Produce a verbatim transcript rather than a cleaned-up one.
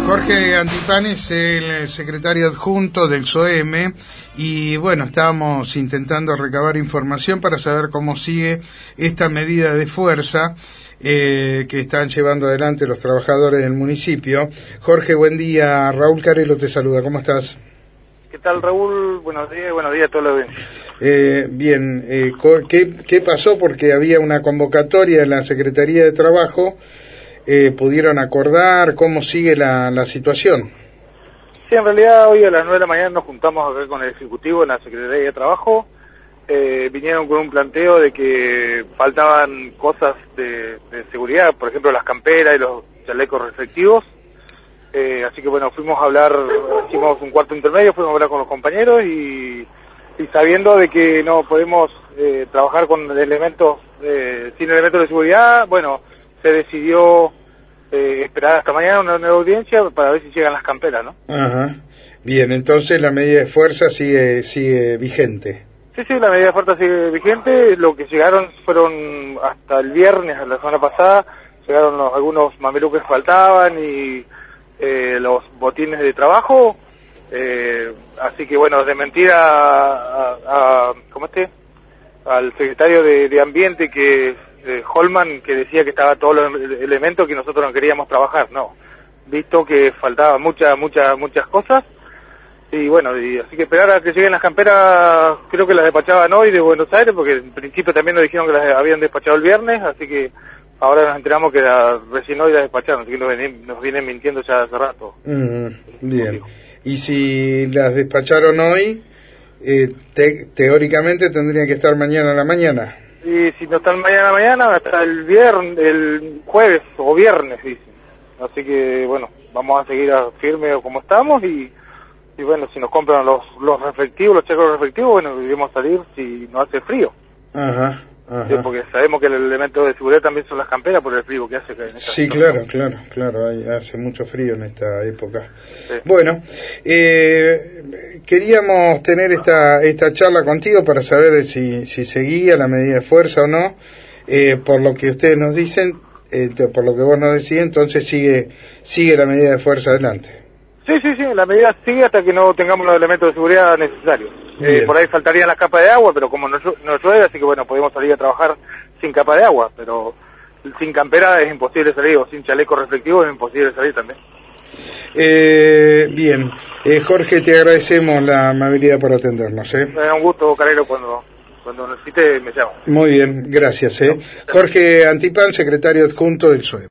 Jorge Antipán es el secretario adjunto del S O E M y bueno, estábamos intentando recabar información para saber cómo sigue esta medida de fuerza eh, que están llevando adelante los trabajadores del municipio. Jorge, buen día. Raúl Carelo te saluda. ¿Cómo estás? ¿Qué tal, Raúl? Buenos días, buenos días a todos los audiencia. Eh, bien, eh, ¿qué, ¿qué pasó? Porque había una convocatoria en la Secretaría de Trabajo. Eh, ¿Pudieron acordar cómo sigue la, la situación? Sí, en realidad hoy a las nueve de la mañana nos juntamos acá con el Ejecutivo en la Secretaría de Trabajo. Eh, vinieron con un planteo de que faltaban cosas de, de seguridad, por ejemplo las camperas y los chalecos reflectivos. Eh, así que bueno, fuimos a hablar, hicimos un cuarto intermedio, fuimos a hablar con los compañeros y, y sabiendo de que no podemos eh, trabajar con elementos, eh, sin elementos de seguridad, bueno, se decidió eh, esperar hasta mañana una nueva audiencia para ver si llegan las camperas, ¿no? Ajá. Bien, entonces la medida de fuerza sigue sigue vigente. Sí, sí, la medida de fuerza sigue vigente. Lo que llegaron fueron hasta el viernes, la semana pasada, llegaron los, algunos mamelucos que faltaban y eh, los botines de trabajo. Eh, así que bueno, de mentira a, a, a ¿cómo este? Al secretario de, de Ambiente que eh, Holman, que decía que estaba todos los elementos que nosotros no queríamos trabajar, no, visto que faltaban muchas, muchas, muchas cosas, y bueno, y así que esperar a que lleguen las camperas. Creo que las despachaban hoy de Buenos Aires, porque en principio también nos dijeron que las habían despachado el viernes, así que ahora nos enteramos que la, recién hoy las despacharon, así que nos vienen, nos vienen mintiendo ya hace rato. Mm, bien, y si las despacharon hoy, eh, te, teóricamente tendrían que estar mañana a la mañana. Y si no están mañana a la mañana, hasta el viernes, el jueves o viernes, dicen. Así que, bueno, vamos a seguir a firme como estamos y, y bueno, si nos compran los los reflectivos, los chacos reflectivos, bueno, debemos salir si no hace frío. Ajá, ajá. Sí, porque sabemos que el elemento de seguridad también son las camperas por el frío que hace. Que en esta sí, claro, claro, claro, hay, hace mucho frío en esta época. Sí. Bueno, eh, queríamos tener esta esta charla contigo para saber si, si seguía la medida de fuerza o no. Eh, por lo que ustedes nos dicen, eh, por lo que vos nos decís, entonces sigue sigue la medida de fuerza adelante. Sí, sí, sí, la medida sigue hasta que no tengamos los elementos de seguridad necesarios. Eh, por ahí faltarían las capas de agua, pero como no, no llueve, así que bueno, podemos salir a trabajar sin capa de agua, pero sin campera es imposible salir, o sin chaleco reflectivo es imposible salir también. Eh, bien, eh, Jorge, te agradecemos la amabilidad por atendernos. ¿eh? Me da un gusto, Carero, cuando, cuando necesite me llama. Muy bien, gracias. ¿eh? Jorge Antipán, secretario adjunto del S O E M.